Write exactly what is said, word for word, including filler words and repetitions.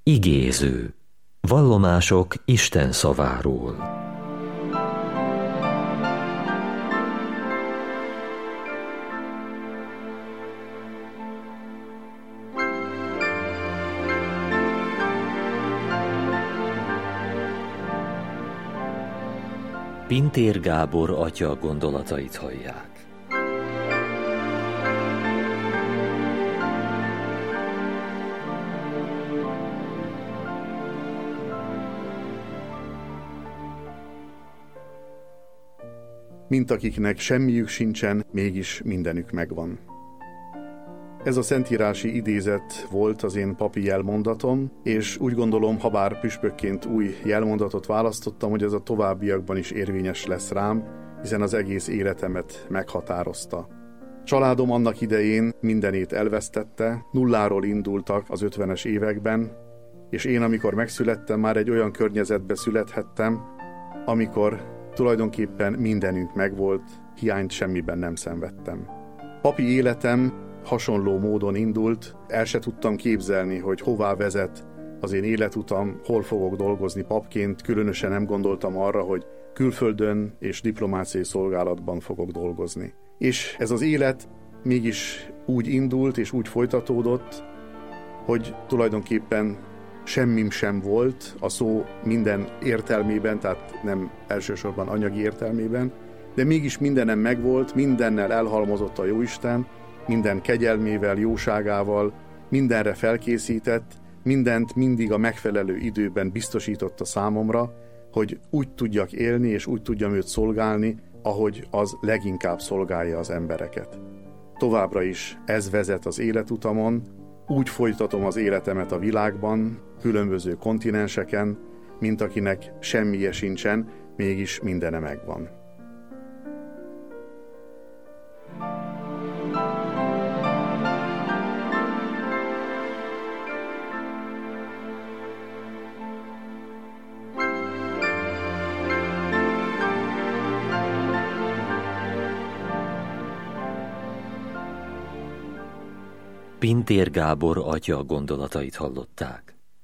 Igéző. Vallomások Isten szaváról. Pintér Gábor atya gondolatait hallják. Mint akiknek semmiük sincsen, mégis mindenük megvan. Ez a szentírási idézet volt az én papi jelmondatom, és úgy gondolom, ha bár püspökként új jelmondatot választottam, hogy ez a továbbiakban is érvényes lesz rám, hiszen az egész életemet meghatározta. Családom annak idején mindenét elvesztette, nulláról indultak az ötvenes években, és én, amikor megszülettem, már egy olyan környezetbe születhettem, amikor tulajdonképpen mindenünk megvolt, hiányt semmiben nem szenvedtem. Papi életem hasonló módon indult, el se tudtam képzelni, hogy hová vezet az én életutam, hol fogok dolgozni papként, különösen nem gondoltam arra, hogy külföldön és diplomáciai szolgálatban fogok dolgozni. És ez az élet mégis úgy indult és úgy folytatódott, hogy tulajdonképpen semmim sem volt a szó minden értelmében, tehát nem elsősorban anyagi értelmében, de mégis mindenem megvolt, mindennel elhalmozott a Jóisten, minden kegyelmével, jóságával, mindenre felkészített, mindent mindig a megfelelő időben biztosította számomra, hogy úgy tudjak élni és úgy tudjam őt szolgálni, ahogy az leginkább szolgálja az embereket. Továbbra is ez vezet az életutamon, úgy folytatom az életemet a világban, különböző kontinenseken, mint akinek semmije sincsen, mégis mindene megvan. Pintér Gábor atya gondolatait hallották.